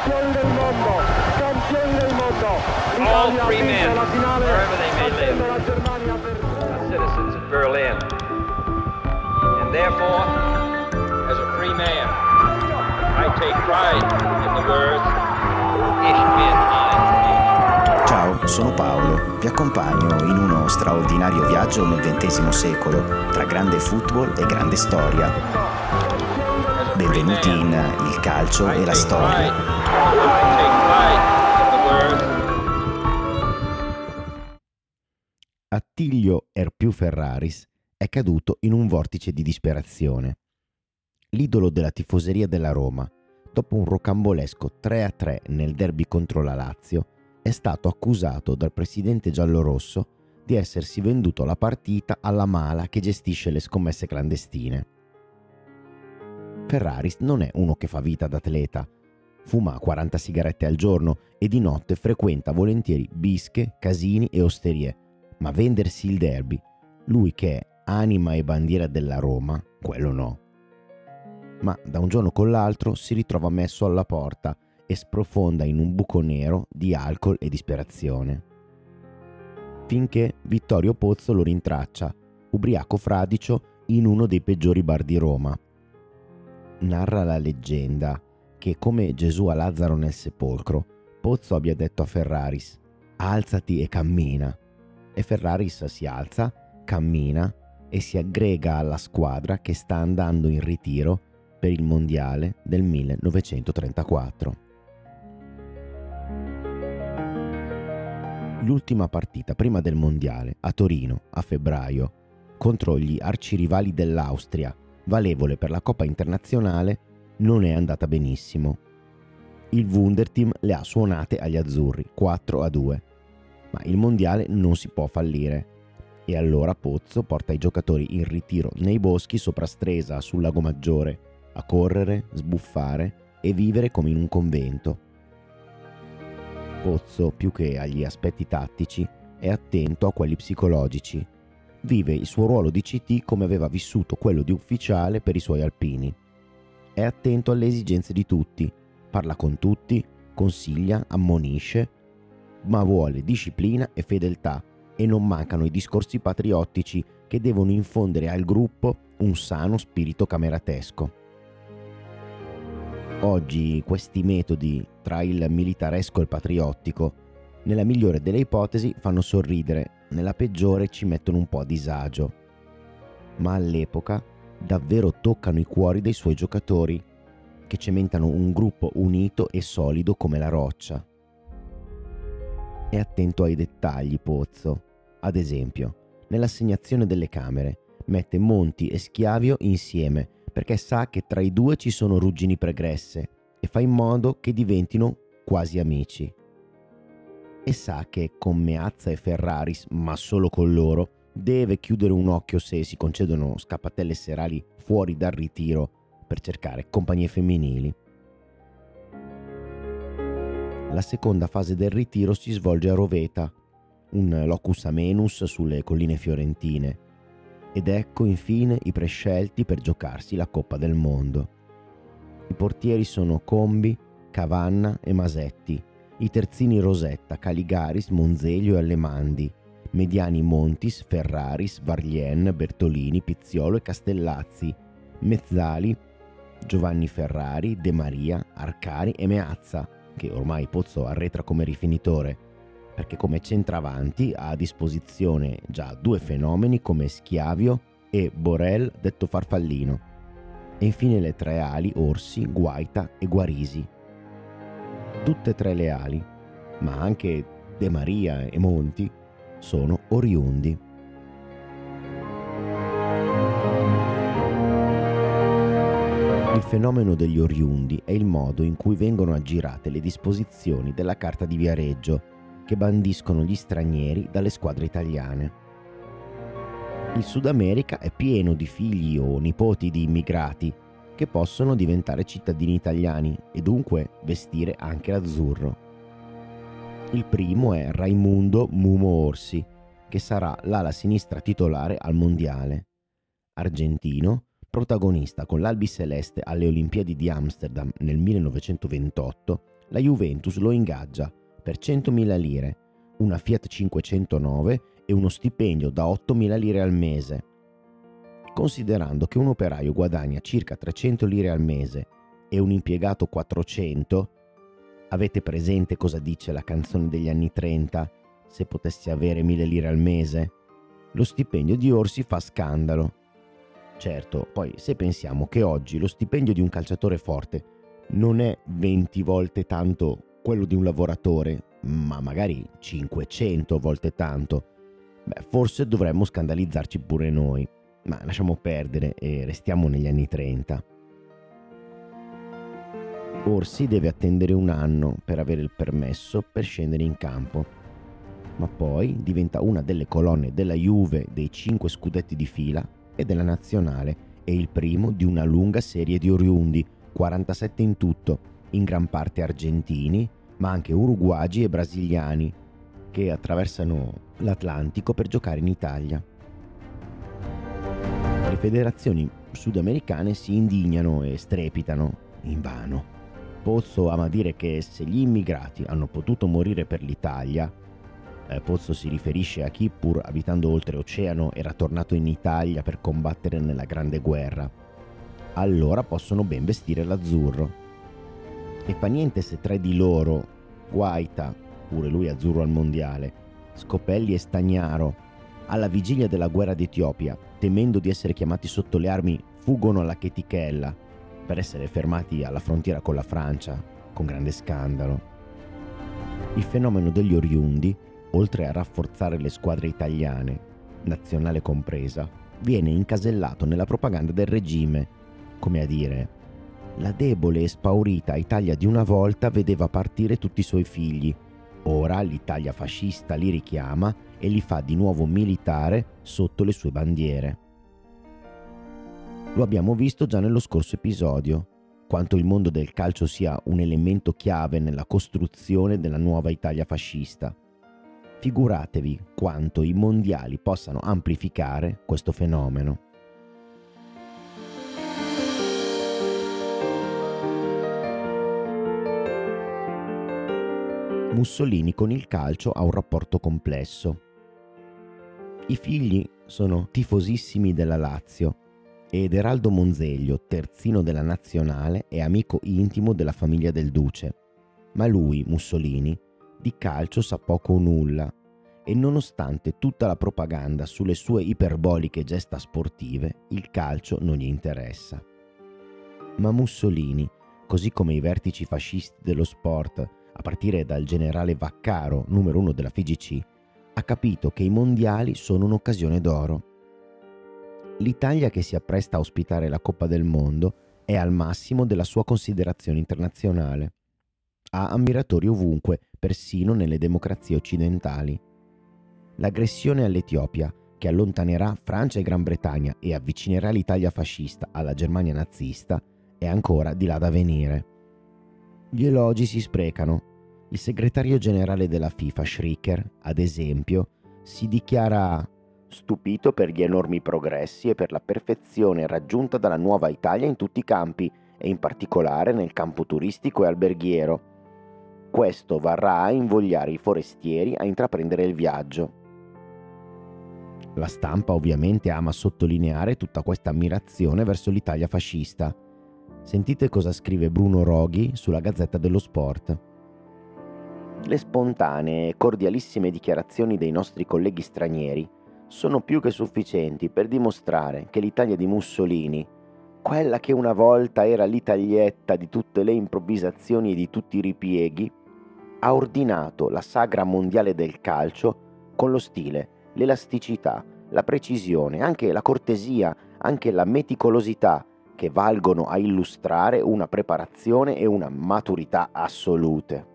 All free men, wherever they may live, are citizens of Berlin. And therefore, as a free man, I take pride in the words, Ich bin ein. Ciao, sono Paolo, vi accompagno in uno straordinario viaggio nel XX secolo, tra grande football e grande storia. Benvenuti in Il calcio e la storia. Attilio Erpiù Ferraris è caduto in un vortice di disperazione. L'idolo della tifoseria della Roma, dopo un rocambolesco 3-3 nel derby contro la Lazio, è stato accusato dal presidente giallorosso di essersi venduto la partita alla mala che gestisce le scommesse clandestine. Ferraris non è uno che fa vita d'atleta, fuma 40 sigarette al giorno e di notte frequenta volentieri bische, casini e osterie, ma vendersi il derby, lui che è anima e bandiera della Roma, quello no. Ma da un giorno con l'altro si ritrova messo alla porta e sprofonda in un buco nero di alcol e disperazione. Finché Vittorio Pozzo lo rintraccia, ubriaco fradicio, in uno dei peggiori bar di Roma. Narra la leggenda che, come Gesù a Lazzaro nel sepolcro, Pozzo abbia detto a Ferraris: alzati e cammina. E Ferraris si alza, cammina e si aggrega alla squadra che sta andando in ritiro per il mondiale del 1934. L'ultima partita prima del mondiale, a Torino, a febbraio, contro gli arcirivali dell'Austria, valevole per la Coppa Internazionale, non è andata benissimo. Il Wunderteam le ha suonate agli azzurri 4-2, ma il mondiale non si può fallire e allora Pozzo porta i giocatori in ritiro nei boschi sopra Stresa sul Lago Maggiore a correre, sbuffare e vivere come in un convento. Pozzo, più che agli aspetti tattici, è attento a quelli psicologici. Vive il suo ruolo di CT come aveva vissuto quello di ufficiale per i suoi alpini. È attento alle esigenze di tutti, parla con tutti, consiglia, ammonisce, ma vuole disciplina e fedeltà e non mancano i discorsi patriottici che devono infondere al gruppo un sano spirito cameratesco. Oggi questi metodi tra il militaresco e il patriottico, nella migliore delle ipotesi, fanno sorridere, nella peggiore ci mettono un po' a disagio. Ma all'epoca davvero toccano i cuori dei suoi giocatori, che cementano un gruppo unito e solido come la roccia. È attento ai dettagli Pozzo. Ad esempio, nell'assegnazione delle camere, mette Monti e Schiavio insieme perché sa che tra i due ci sono ruggini pregresse e fa in modo che diventino quasi amici. E sa che con Meazza e Ferraris, ma solo con loro, deve chiudere un occhio se si concedono scappatelle serali fuori dal ritiro per cercare compagnie femminili. La seconda fase del ritiro si svolge a Roveta, un locus amenus sulle colline fiorentine, ed ecco infine i prescelti per giocarsi la Coppa del Mondo. I portieri sono Combi, Cavanna e Masetti, i terzini Rosetta, Caligaris, Monzelio e Allemandi, mediani Montis, Ferraris, Varlien, Bertolini, Pizziolo e Castellazzi, mezzali Giovanni Ferrari, De Maria, Arcari e Meazza, che ormai Pozzo arretra come rifinitore, perché come centravanti ha a disposizione già due fenomeni come Schiavio e Borel detto Farfallino, e infine le tre ali Orsi, Guaita e Guarisi. Tutte e tre le ali, ma anche De Maria e Monti, sono oriundi. Il fenomeno degli oriundi è il modo in cui vengono aggirate le disposizioni della Carta di Viareggio, che bandiscono gli stranieri dalle squadre italiane. Il Sud America è pieno di figli o nipoti di immigrati che possono diventare cittadini italiani e dunque vestire anche l'azzurro. Il primo è Raimundo Mumo Orsi, che sarà l'ala sinistra titolare al mondiale. Argentino, protagonista con l'Albiceleste alle Olimpiadi di Amsterdam nel 1928, la Juventus lo ingaggia per 100.000 lire, una Fiat 509 e uno stipendio da 8.000 lire al mese. Considerando che un operaio guadagna circa 300 lire al mese e un impiegato 400, avete presente cosa dice la canzone degli anni 30? Se potessi avere 1.000 lire al mese? Lo stipendio di Orsi fa scandalo. Certo, poi se pensiamo che oggi lo stipendio di un calciatore forte non è 20 volte tanto quello di un lavoratore, ma magari 500 volte tanto, forse dovremmo scandalizzarci pure noi. Ma lasciamo perdere e restiamo negli anni 30. Orsi deve attendere un anno per avere il permesso per scendere in campo, ma poi diventa una delle colonne della Juve dei 5 scudetti di fila e della nazionale e il primo di una lunga serie di oriundi, 47 in tutto, in gran parte argentini, ma anche uruguagi e brasiliani, che attraversano l'Atlantico per giocare in Italia. Le federazioni sudamericane si indignano e strepitano, invano. Pozzo ama dire che se gli immigrati hanno potuto morire per l'Italia, Pozzo si riferisce a chi, pur abitando oltreoceano, era tornato in Italia per combattere nella Grande Guerra, allora possono ben vestire l'azzurro. E fa niente se 3 di loro, Guaita, pure lui azzurro al mondiale, Scopelli e Stagnaro, alla vigilia della guerra d'Etiopia, temendo di essere chiamati sotto le armi, fuggono alla Chetichella per essere fermati alla frontiera con la Francia, con grande scandalo. Il fenomeno degli oriundi, oltre a rafforzare le squadre italiane, nazionale compresa, viene incasellato nella propaganda del regime, come a dire: la debole e spaurita Italia di una volta vedeva partire tutti i suoi figli, ora l'Italia fascista li richiama e li fa di nuovo militare sotto le sue bandiere. Lo abbiamo visto già nello scorso episodio, quanto il mondo del calcio sia un elemento chiave nella costruzione della nuova Italia fascista. Figuratevi quanto i mondiali possano amplificare questo fenomeno. Mussolini con il calcio ha un rapporto complesso. I figli sono tifosissimi della Lazio ed Eraldo Monzeglio, terzino della nazionale, è amico intimo della famiglia del duce. Ma lui, Mussolini, di calcio sa poco o nulla e nonostante tutta la propaganda sulle sue iperboliche gesta sportive, il calcio non gli interessa. Ma Mussolini, così come i vertici fascisti dello sport, a partire dal generale Vaccaro, numero 1 della FIGC, ha capito che i mondiali sono un'occasione d'oro. L'Italia, che si appresta a ospitare la Coppa del Mondo, è al massimo della sua considerazione internazionale. Ha ammiratori ovunque, persino nelle democrazie occidentali. L'aggressione all'Etiopia, che allontanerà Francia e Gran Bretagna e avvicinerà l'Italia fascista alla Germania nazista, è ancora di là da venire. Gli elogi si sprecano. Il segretario generale della FIFA, Schricker, ad esempio, si dichiara stupito per gli enormi progressi e per la perfezione raggiunta dalla nuova Italia in tutti i campi e in particolare nel campo turistico e alberghiero. Questo varrà a invogliare i forestieri a intraprendere il viaggio. La stampa ovviamente ama sottolineare tutta questa ammirazione verso l'Italia fascista. Sentite cosa scrive Bruno Roghi sulla Gazzetta dello Sport. Le spontanee e cordialissime dichiarazioni dei nostri colleghi stranieri sono più che sufficienti per dimostrare che l'Italia di Mussolini, quella che una volta era l'Italietta di tutte le improvvisazioni e di tutti i ripieghi, ha ordinato la sagra mondiale del calcio con lo stile, l'elasticità, la precisione, anche la cortesia, anche la meticolosità che valgono a illustrare una preparazione e una maturità assolute.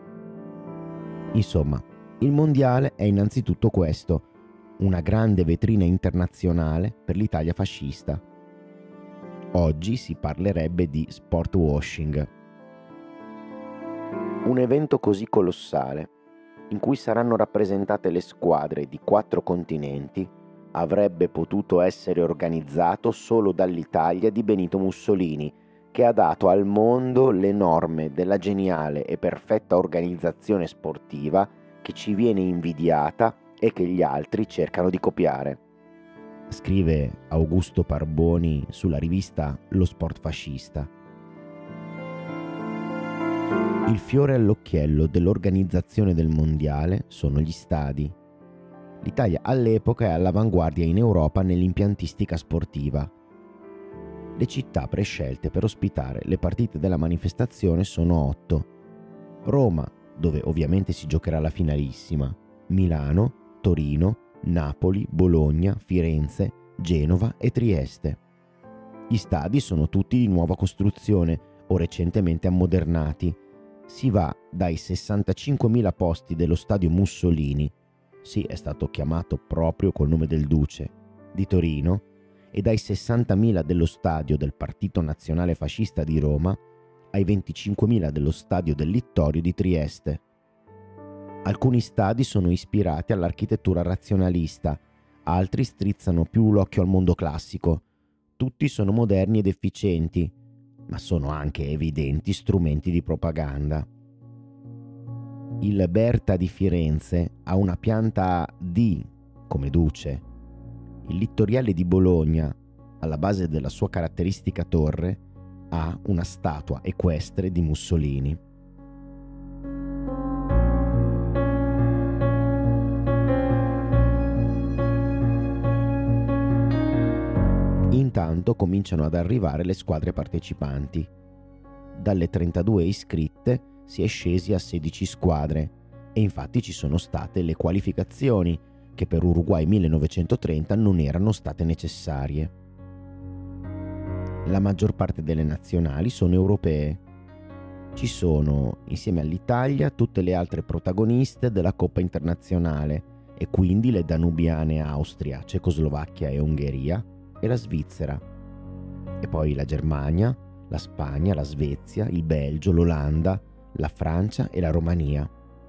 Insomma, il mondiale è innanzitutto questo, una grande vetrina internazionale per l'Italia fascista. Oggi si parlerebbe di sport washing. Un evento così colossale, in cui saranno rappresentate le squadre di 4 continenti, avrebbe potuto essere organizzato solo dall'Italia di Benito Mussolini, che ha dato al mondo le norme della geniale e perfetta organizzazione sportiva che ci viene invidiata e che gli altri cercano di copiare. Scrive Augusto Parboni sulla rivista Lo Sport Fascista. Il fiore all'occhiello dell'organizzazione del mondiale sono gli stadi. L'Italia all'epoca è all'avanguardia in Europa nell'impiantistica sportiva. Le città prescelte per ospitare le partite della manifestazione sono 8. Roma, dove ovviamente si giocherà la finalissima, Milano, Torino, Napoli, Bologna, Firenze, Genova e Trieste. Gli stadi sono tutti di nuova costruzione o recentemente ammodernati. Si va dai 65.000 posti dello stadio Mussolini, sì, è stato chiamato proprio col nome del Duce, di Torino, e dai 60.000 dello stadio del Partito Nazionale Fascista di Roma ai 25.000 dello stadio del Littorio di Trieste. Alcuni stadi sono ispirati all'architettura razionalista, altri strizzano più l'occhio al mondo classico. Tutti sono moderni ed efficienti, ma sono anche evidenti strumenti di propaganda. Il Berta di Firenze ha una pianta D come Duce. Il Littoriale di Bologna, alla base della sua caratteristica torre, ha una statua equestre di Mussolini. Intanto cominciano ad arrivare le squadre partecipanti. Dalle 32 iscritte si è scesi a 16 squadre e infatti ci sono state le qualificazioni che per Uruguay 1930 non erano state necessarie. La maggior parte delle nazionali sono europee. Ci sono, insieme all'Italia, tutte le altre protagoniste della Coppa internazionale e quindi le danubiane Austria, Cecoslovacchia e Ungheria e la Svizzera. E poi la Germania, la Spagna, la Svezia, il Belgio, l'Olanda, la Francia e la Romania.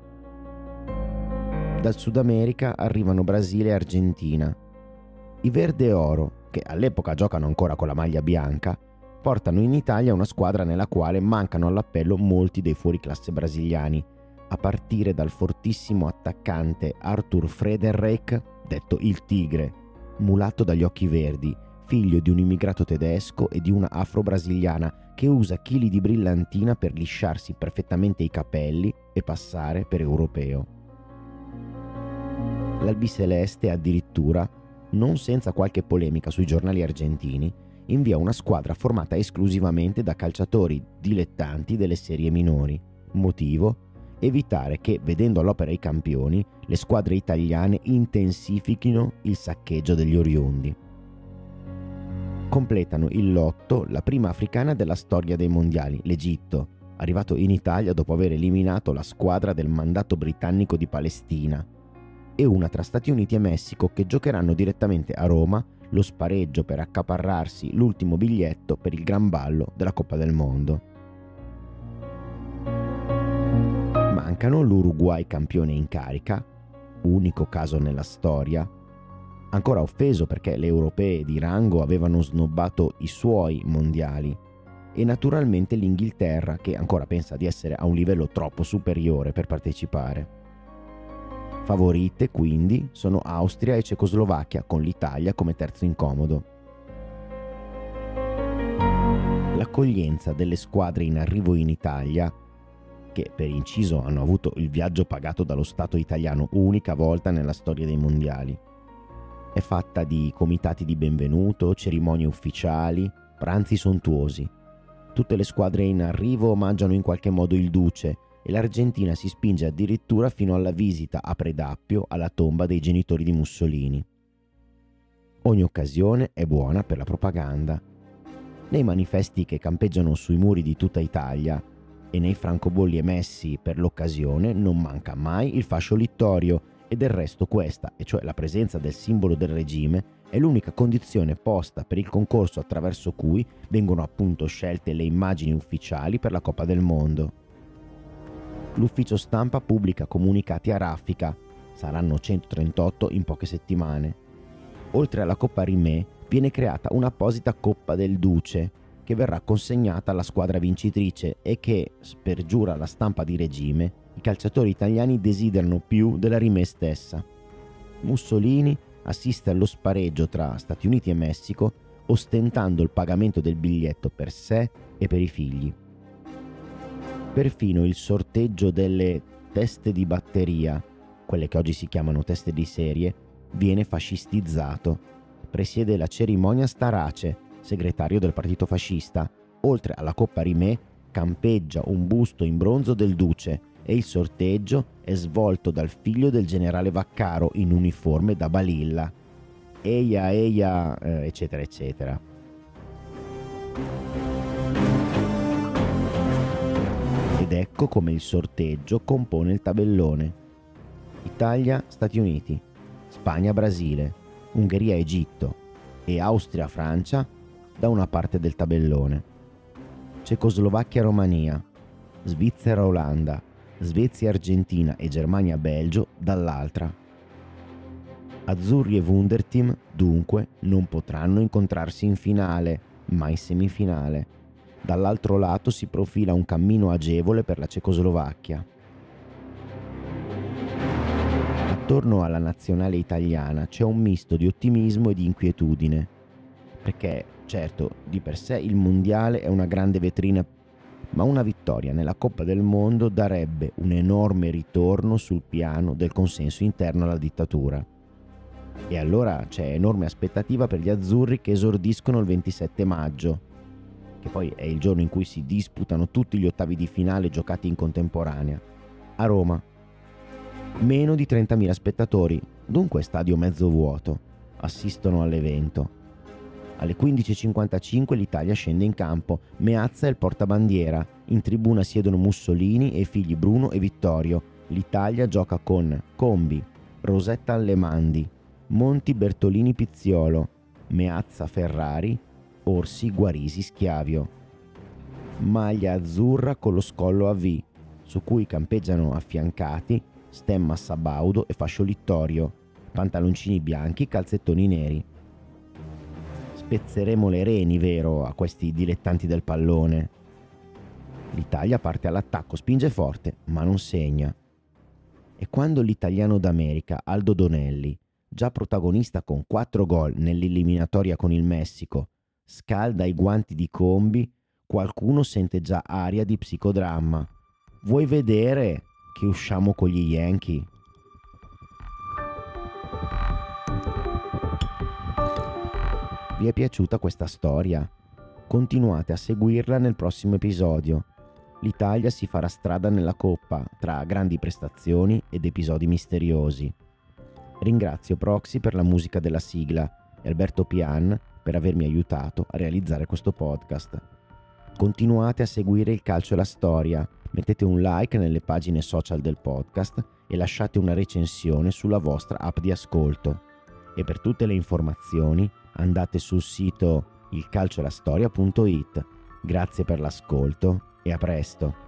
Dal Sud America arrivano Brasile e Argentina. I Verde Oro, che all'epoca giocano ancora con la maglia bianca, portano in Italia una squadra nella quale mancano all'appello molti dei fuoriclasse brasiliani, a partire dal fortissimo attaccante Arthur Frederik, detto il Tigre, mulatto dagli occhi verdi, figlio di un immigrato tedesco e di una afro-brasiliana che usa chili di brillantina per lisciarsi perfettamente i capelli e passare per europeo. L'Albiceleste addirittura, non senza qualche polemica sui giornali argentini, invia una squadra formata esclusivamente da calciatori dilettanti delle serie minori. Motivo? Evitare che, vedendo all'opera i campioni, le squadre italiane intensifichino il saccheggio degli oriundi. Completano il lotto la prima africana della storia dei mondiali, l'Egitto, arrivato in Italia dopo aver eliminato la squadra del mandato britannico di Palestina, e una tra Stati Uniti e Messico che giocheranno direttamente a Roma lo spareggio per accaparrarsi l'ultimo biglietto per il gran ballo della Coppa del Mondo. Mancano l'Uruguay campione in carica, unico caso nella storia, ancora offeso perché le europee di rango avevano snobbato i suoi mondiali, e naturalmente l'Inghilterra che ancora pensa di essere a un livello troppo superiore per partecipare. Favorite, quindi, sono Austria e Cecoslovacchia, con l'Italia come terzo incomodo. L'accoglienza delle squadre in arrivo in Italia, che per inciso hanno avuto il viaggio pagato dallo Stato italiano unica volta nella storia dei mondiali, è fatta di comitati di benvenuto, cerimonie ufficiali, pranzi sontuosi. Tutte le squadre in arrivo omaggiano in qualche modo il Duce, e l'Argentina si spinge addirittura fino alla visita a Predappio alla tomba dei genitori di Mussolini. Ogni occasione è buona per la propaganda. Nei manifesti che campeggiano sui muri di tutta Italia e nei francobolli emessi per l'occasione non manca mai il fascio littorio, e del resto questa, e cioè la presenza del simbolo del regime, è l'unica condizione posta per il concorso attraverso cui vengono appunto scelte le immagini ufficiali per la Coppa del Mondo. L'ufficio stampa pubblica comunicati a raffica, saranno 138 in poche settimane. Oltre alla Coppa Rimè viene creata un'apposita Coppa del Duce, che verrà consegnata alla squadra vincitrice e che, spergiura la stampa di regime, i calciatori italiani desiderano più della rimessa stessa. Mussolini assiste allo spareggio tra Stati Uniti e Messico, ostentando il pagamento del biglietto per sé e per i figli. Perfino il sorteggio delle teste di batteria, quelle che oggi si chiamano teste di serie, viene fascistizzato. Presiede la cerimonia Starace, segretario del partito fascista. Oltre alla Coppa Rimè campeggia un busto in bronzo del duce e il sorteggio è svolto dal figlio del generale Vaccaro in uniforme da balilla. Eia, eccetera, eccetera. Ed ecco come il sorteggio compone il tabellone. Italia, Stati Uniti, Spagna, Brasile, Ungheria, Egitto e Austria, Francia da una parte del tabellone. Cecoslovacchia, Romania, Svizzera, Olanda, Svezia, Argentina e Germania, Belgio dall'altra. Azzurri e Wunderteam, dunque, non potranno incontrarsi in finale, ma in semifinale. Dall'altro lato si profila un cammino agevole per la Cecoslovacchia. Attorno alla nazionale italiana c'è un misto di ottimismo e di inquietudine, perché, certo, di per sé il mondiale è una grande vetrina, ma una vittoria nella Coppa del Mondo darebbe un enorme ritorno sul piano del consenso interno alla dittatura. E allora c'è enorme aspettativa per gli azzurri che esordiscono il 27 maggio, che poi è il giorno in cui si disputano tutti gli ottavi di finale giocati in contemporanea, a Roma. Meno di 30.000 spettatori, dunque stadio mezzo vuoto, assistono all'evento. Alle 15.55 l'Italia scende in campo, Meazza è il portabandiera, in tribuna siedono Mussolini e i figli Bruno e Vittorio. L'Italia gioca con Combi, Rosetta Allemandi, Monti, Bertolini, Pizziolo, Meazza, Ferrari, Orsi, Guarisi, Schiavio. Maglia azzurra con lo scollo a V, su cui campeggiano affiancati stemma Sabaudo e fascio littorio, pantaloncini bianchi, calzettoni neri. Spezzeremo le reni, vero, a questi dilettanti del pallone. L'Italia parte all'attacco, spinge forte, ma non segna. E quando l'italiano d'America, Aldo Donelli, già protagonista con 4 gol nell'eliminatoria con il Messico, scalda i guanti di Combi, qualcuno sente già aria di psicodramma. Vuoi vedere che usciamo con gli Yankee? Vi è piaciuta questa storia? Continuate a seguirla nel prossimo episodio. L'Italia si farà strada nella Coppa tra grandi prestazioni ed episodi misteriosi. Ringrazio Proxy per la musica della sigla e Alberto Pian per avermi aiutato a realizzare questo podcast. Continuate a seguire Il Calcio e la Storia, mettete un like nelle pagine social del podcast e lasciate una recensione sulla vostra app di ascolto. E per tutte le informazioni andate sul sito ilcalcioelastoria.it. Grazie per l'ascolto e a presto.